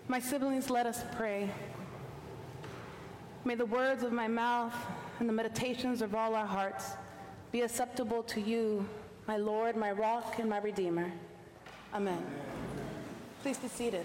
My siblings, let us pray. May the words of my mouth and the meditations of all our hearts be acceptable to you, my Lord, my rock, and my Redeemer. Amen. Please be seated.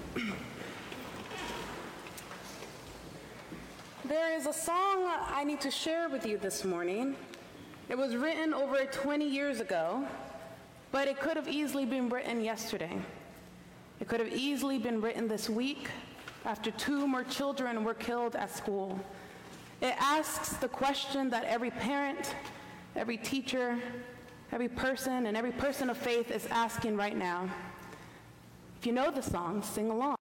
There is a song I need to share with you this morning. It was written over 20 years ago, but it could have easily been written yesterday. It could have easily been written this week after 2 more children were killed at school. It asks the question that every parent, every teacher, every person, and every person of faith is asking right now. If you know the song, sing along.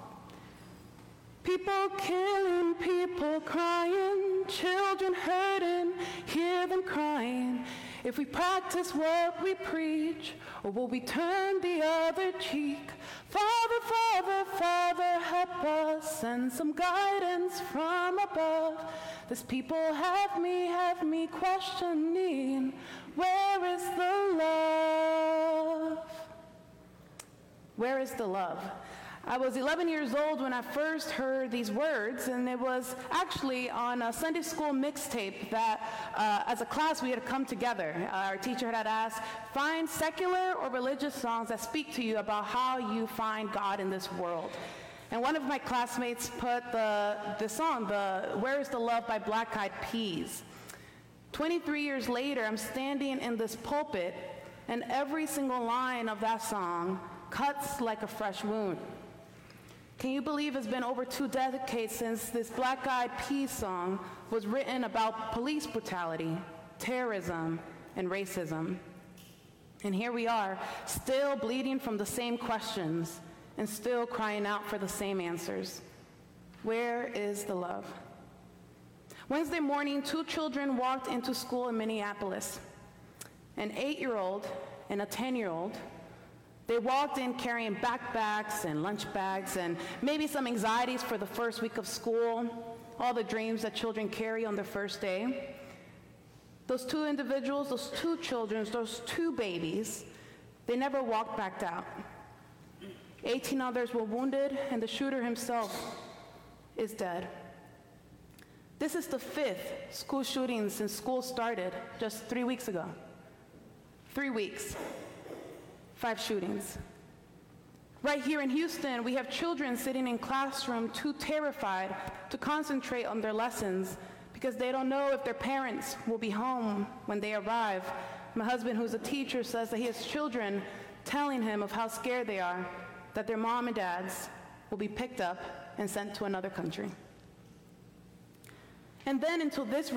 People killing, people crying, children hurting, hear them crying. If we practice what we preach, or will we turn the other cheek? Father, Father, Father, help us, send some guidance from above. These people have me questioning, where is the love? Where is the love? I was 11 years old when I first heard these words, and it was actually on a Sunday school mixtape that, as a class, we had come together. Our teacher had asked, find secular or religious songs that speak to you about how you find God in this world. And one of my classmates put the song, Where is the Love by Black Eyed Peas. 23 years later, I'm standing in this pulpit, and every single line of that song cuts like a fresh wound. Can you believe it's been over 2 decades since this Black Eyed Peas song was written about police brutality, terrorism, and racism? And here we are, still bleeding from the same questions and still crying out for the same answers. Where is the love? Wednesday morning, 2 children walked into school in Minneapolis. An 8-year-old and a 10-year-old. They walked in carrying backpacks and lunch bags and maybe some anxieties for the first week of school, all the dreams that children carry on their first day. Those 2 individuals, those 2 children, those 2 babies, they never walked back out. 18 others were wounded, and the shooter himself is dead. This is the 5th school shooting since school started just 3 weeks ago. 3 weeks. 5 shootings. Right here in Houston, we have children sitting in classroom too terrified to concentrate on their lessons because they don't know if their parents will be home when they arrive. My husband, who's a teacher, says that he has children telling him of how scared they are that their mom and dads will be picked up and sent to another country. And then until this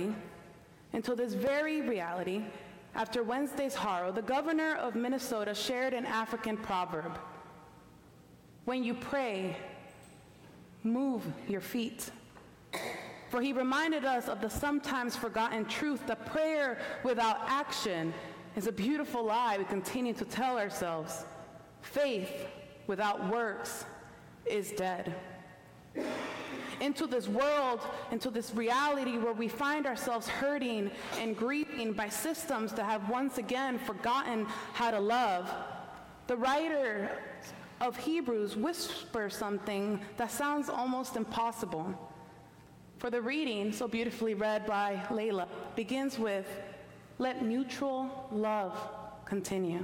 very reality, after Wednesday's horror, the governor of Minnesota shared an African proverb. When you pray, move your feet. For he reminded us of the sometimes forgotten truth that prayer without action is a beautiful lie we continue to tell ourselves. Faith without works is dead. Into this world, into this reality where we find ourselves hurting and grieving by systems that have once again forgotten how to love, the writer of Hebrews whispers something that sounds almost impossible. For the reading, so beautifully read by Layla, begins with, let mutual love continue.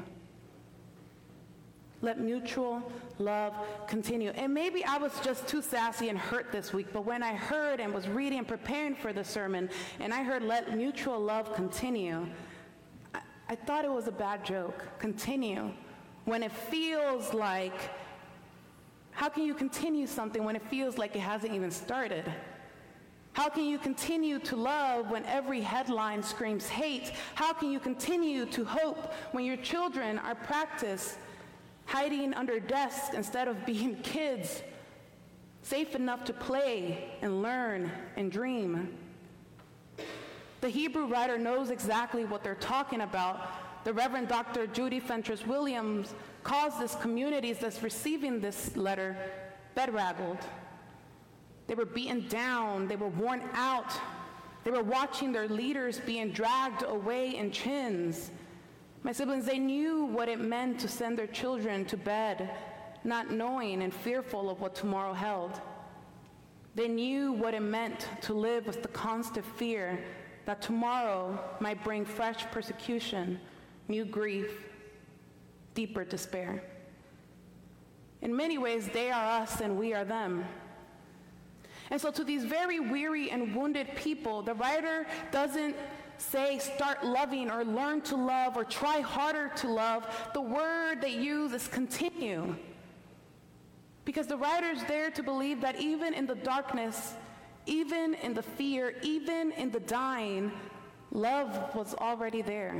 Let mutual love continue. And maybe I was just too sassy and hurt this week, but when I heard and was reading and preparing for the sermon, and I heard let mutual love continue, I thought it was a bad joke. Continue. When it feels like, how can you continue something when it feels like it hasn't even started? How can you continue to love when every headline screams hate? How can you continue to hope when your children are practiced hiding under desks instead of being kids, safe enough to play and learn and dream? The Hebrew writer knows exactly what they're talking about. The Reverend Dr. Judy Fentress Williams calls this communities that's receiving this letter bedraggled. They were beaten down, they were worn out, they were watching their leaders being dragged away in chains. My siblings, they knew what it meant to send their children to bed not knowing and fearful of what tomorrow held. They knew what it meant to live with the constant fear that tomorrow might bring fresh persecution, new grief, deeper despair. In many ways, they are us and we are them. And so to these very weary and wounded people, the writer doesn't say start loving or learn to love or try harder to love. The word they use is continue. Because the writer is there to believe that even in the darkness, even in the fear, even in the dying, love was already there.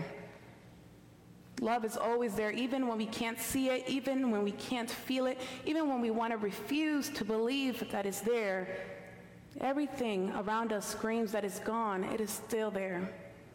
Love is always there, even when we can't see it, even when we can't feel it, even when we want to refuse to believe that it's there. Everything around us screams that it's gone. It is still there.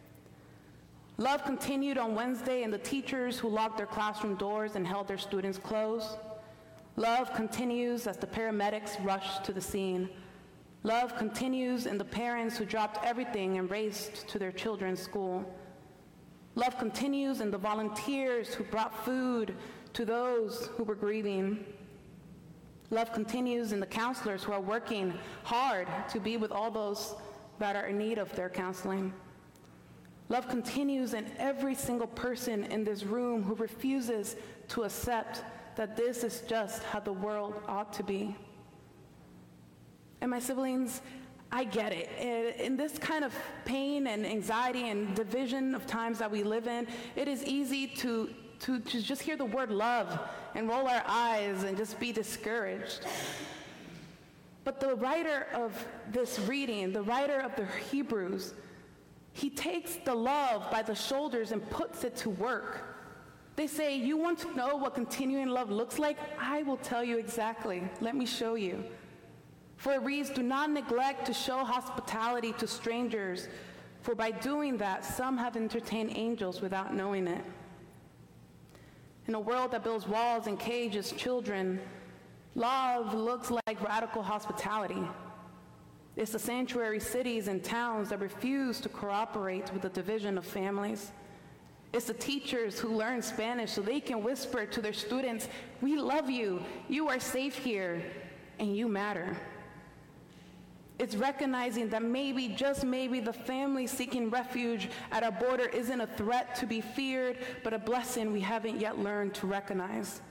Love continued on Wednesday in the teachers who locked their classroom doors and held their students close. Love continues as the paramedics rushed to the scene. Love continues in the parents who dropped everything and raced to their children's school. Love continues in the volunteers who brought food to those who were grieving. Love continues in the counselors who are working hard to be with all those that are in need of their counseling. Love continues in every single person in this room who refuses to accept that this is just how the world ought to be. And my siblings, I get it. In this kind of pain and anxiety and division of times that we live in, it is easy to just hear the word love and roll our eyes and just be discouraged. But the writer of this reading, the writer of the Hebrews, he takes the love by the shoulders and puts it to work. They say, you want to know what continuing love looks like? I will tell you exactly. Let me show you. For it reads, do not neglect to show hospitality to strangers, for by doing that, some have entertained angels without knowing it. In a world that builds walls and cages children, love looks like radical hospitality. It's the sanctuary cities and towns that refuse to cooperate with the division of families. It's the teachers who learn Spanish so they can whisper to their students, we love you, you are safe here, and you matter. It's recognizing that maybe, just maybe, the family seeking refuge at our border isn't a threat to be feared, but a blessing we haven't yet learned to recognize.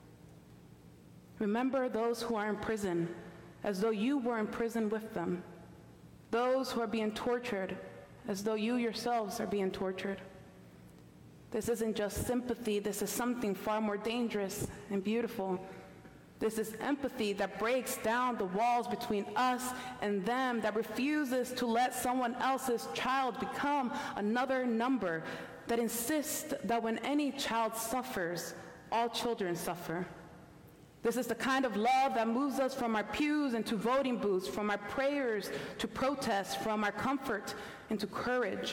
Remember those who are in prison, as though you were in prison with them. Those who are being tortured, as though you yourselves are being tortured. This isn't just sympathy, this is something far more dangerous and beautiful. This is empathy that breaks down the walls between us and them, that refuses to let someone else's child become another number, that insists that when any child suffers, all children suffer. This is the kind of love that moves us from our pews into voting booths, from our prayers to protests, from our comfort into courage.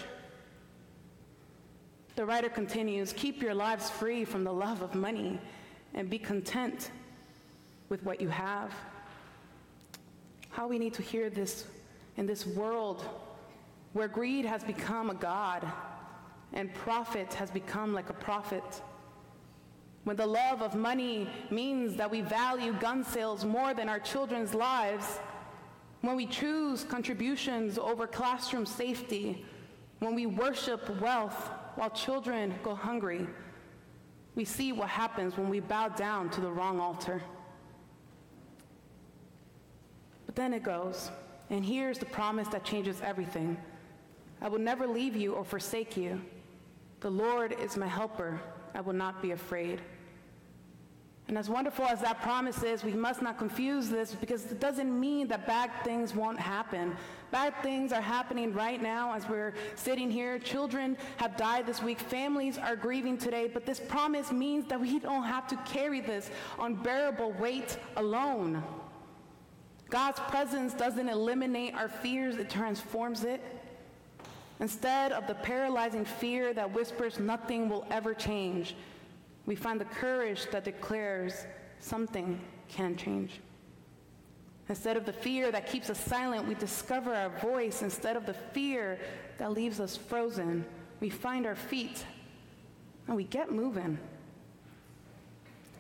The writer continues, keep your lives free from the love of money and be content with what you have. How we need to hear this in this world where greed has become a god and profit has become like a prophet. When the love of money means that we value gun sales more than our children's lives, when we choose contributions over classroom safety, when we worship wealth while children go hungry, we see what happens when we bow down to the wrong altar. But then it goes, and here's the promise that changes everything. I will never leave you or forsake you. The Lord is my helper. I will not be afraid. And as wonderful as that promise is, we must not confuse this, because it doesn't mean that bad things won't happen. Bad things are happening right now as we're sitting here. Children have died this week. Families are grieving today. But this promise means that we don't have to carry this unbearable weight alone. God's presence doesn't eliminate our fears, it transforms it. Instead of the paralyzing fear that whispers nothing will ever change, we find the courage that declares something can change. Instead of the fear that keeps us silent, we discover our voice. Instead of the fear that leaves us frozen, we find our feet and we get moving.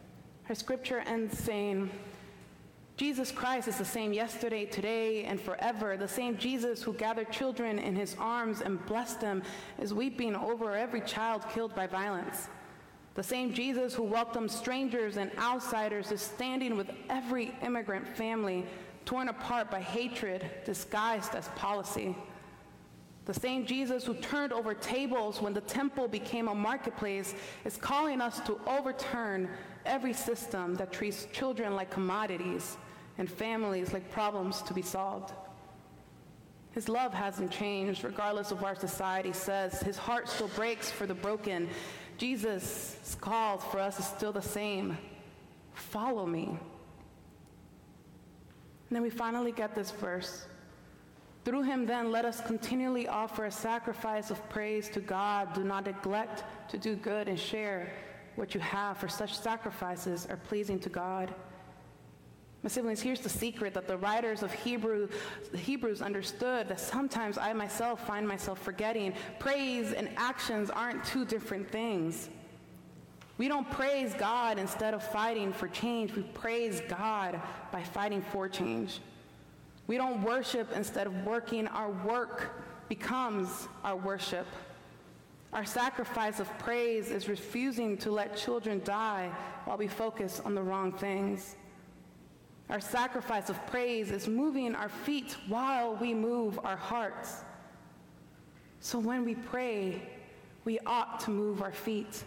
Our scripture ends saying, Jesus Christ is the same yesterday, today, and forever. The same Jesus who gathered children in his arms and blessed them is weeping over every child killed by violence. The same Jesus who welcomed strangers and outsiders is standing with every immigrant family torn apart by hatred disguised as policy. The same Jesus who turned over tables when the temple became a marketplace is calling us to overturn every system that treats children like commodities and families like problems to be solved. His love hasn't changed, regardless of what our society says. His heart still breaks for the broken. Jesus' call for us is still the same. Follow me. And then we finally get this verse. Through him then let us continually offer a sacrifice of praise to God. Do not neglect to do good and share what you have, for such sacrifices are pleasing to God. My siblings, here's the secret that the writers of the Hebrews understood, that sometimes I myself find myself forgetting. Praise and actions aren't two different things. We don't praise God instead of fighting for change. We praise God by fighting for change. We don't worship instead of working. Our work becomes our worship. Our sacrifice of praise is refusing to let children die while we focus on the wrong things. Our sacrifice of praise is moving our feet while we move our hearts. So when we pray, we ought to move our feet.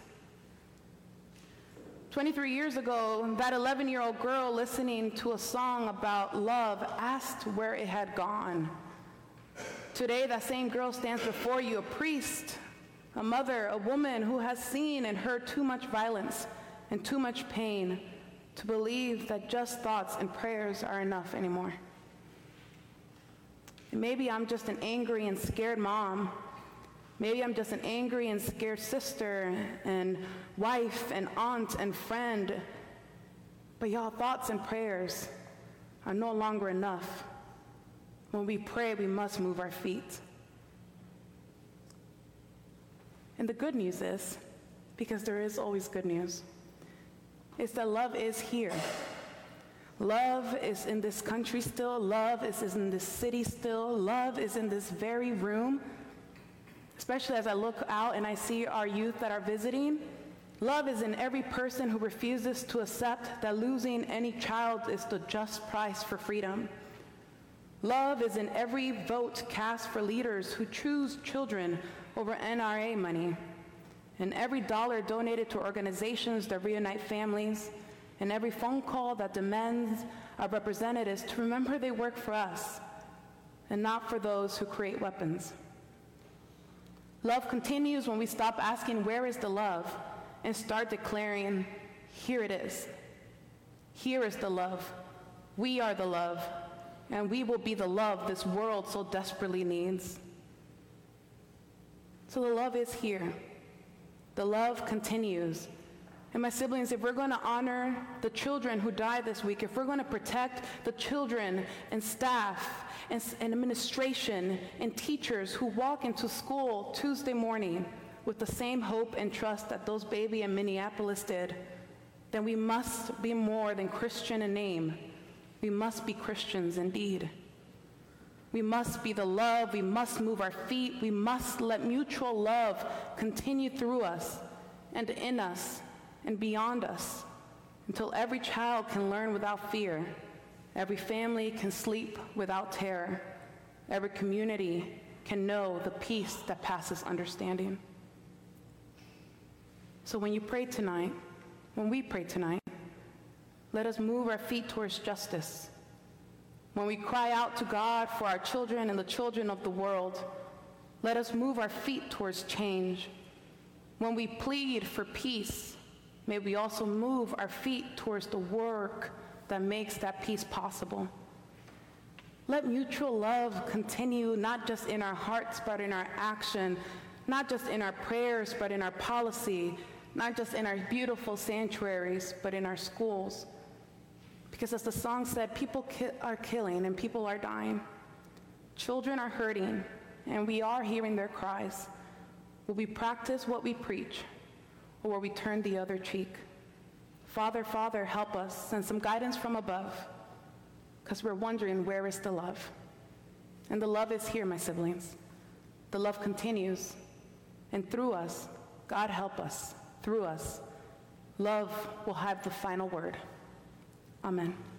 23 years ago, that 11-year-old girl listening to a song about love asked where it had gone. Today, that same girl stands before you, a priest, a mother, a woman who has seen and heard too much violence and too much pain to believe that just thoughts and prayers are enough anymore. And maybe I'm just an angry and scared mom. Maybe I'm just an angry and scared sister and wife and aunt and friend. But y'all, thoughts and prayers are no longer enough. When we pray, we must move our feet. And the good news is, because there is always good news, is that love is here. Love is in this country still. Love is in this city still. Love is in this very room. Especially as I look out and I see our youth that are visiting, love is in every person who refuses to accept that losing any child is the just price for freedom. Love is in every vote cast for leaders who choose children over NRA money, and every dollar donated to organizations that reunite families, and every phone call that demands our representatives to remember they work for us and not for those who create weapons. Love continues when we stop asking, where is the love? And start declaring, here it is. Here is the love. We are the love. And we will be the love this world so desperately needs. So the love is here. The love continues. And my siblings, if we're going to honor the children who died this week, if we're going to protect the children and staff and administration and teachers who walk into school Tuesday morning with the same hope and trust that those babies in Minneapolis did, then we must be more than Christian in name. We must be Christians indeed. We must be the love. We must move our feet. We must let mutual love continue through us and in us and beyond us until every child can learn without fear. Every family can sleep without terror. Every community can know the peace that passes understanding. So when we pray tonight, let us move our feet towards justice. When we cry out to God for our children and the children of the world, let us move our feet towards change. When we plead for peace, may we also move our feet towards the work that makes that peace possible. Let mutual love continue, not just in our hearts, but in our action, not just in our prayers, but in our policy, not just in our beautiful sanctuaries, but in our schools. Because as the song said, people are killing and people are dying. Children are hurting, and we are hearing their cries. Will we practice what we preach, or will we turn the other cheek? Father, Father, help us. Send some guidance from above, because we're wondering, where is the love? And the love is here, my siblings. The love continues. And through us, God help us, through us, love will have the final word. Amen.